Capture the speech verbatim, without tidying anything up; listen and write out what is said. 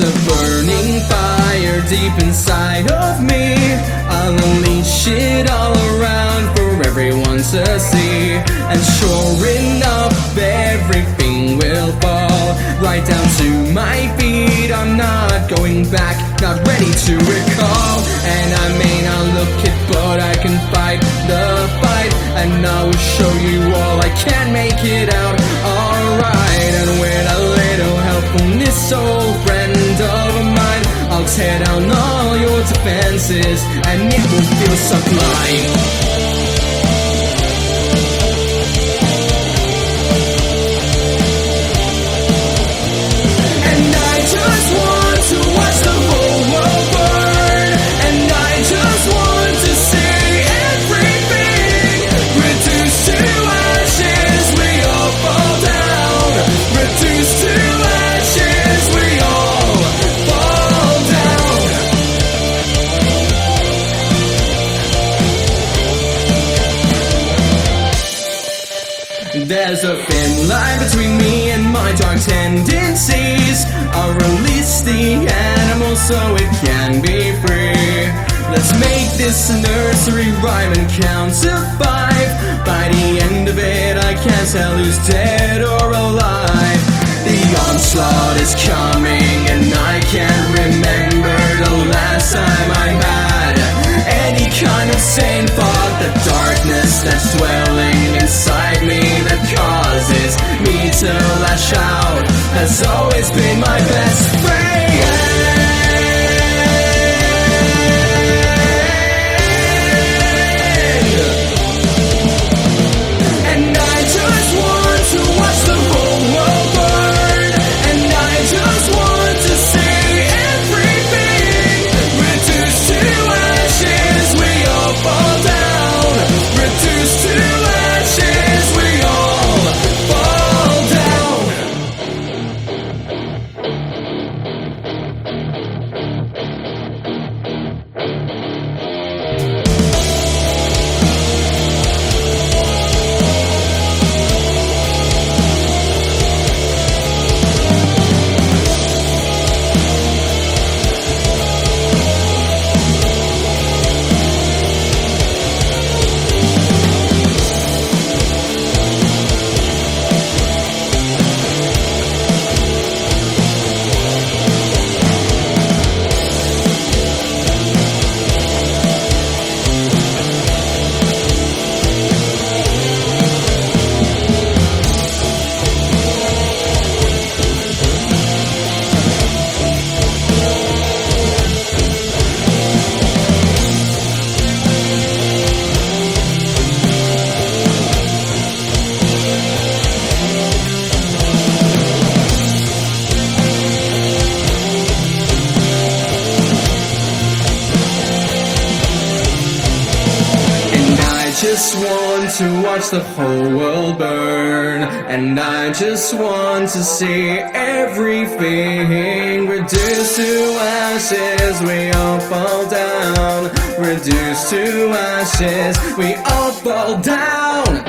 a burning fire deep inside of me. I'll unleash it all around for everyone to see. And sure enough, everything will fall right down to my feet. I'm not going back, not ready to recall. And I may not look it, but I can fight the fight. And I will show you all I can make it out alright. And with a little help from this old friend of mine, I'll tear down all your defenses, and it will feel sublime. There's a thin line between me and my dark tendencies. I'll release the animal so it can be free. Let's make this a nursery rhyme and count to five. By the end of it, I can't tell who's dead or alive. The onslaught is coming and I can't remember the last time I had any kind of sane thought. The darkness that's dwelling inside me that causes me to lash out has always been my best friend. And I just want to watch the whole world burn. And I just want to see everything reduced to ashes. We all fall down, reduced to ashes. We all fall down. I just want to watch the whole world burn. And I just want to see everything reduced to ashes. We all fall down, reduced to ashes. We all fall down.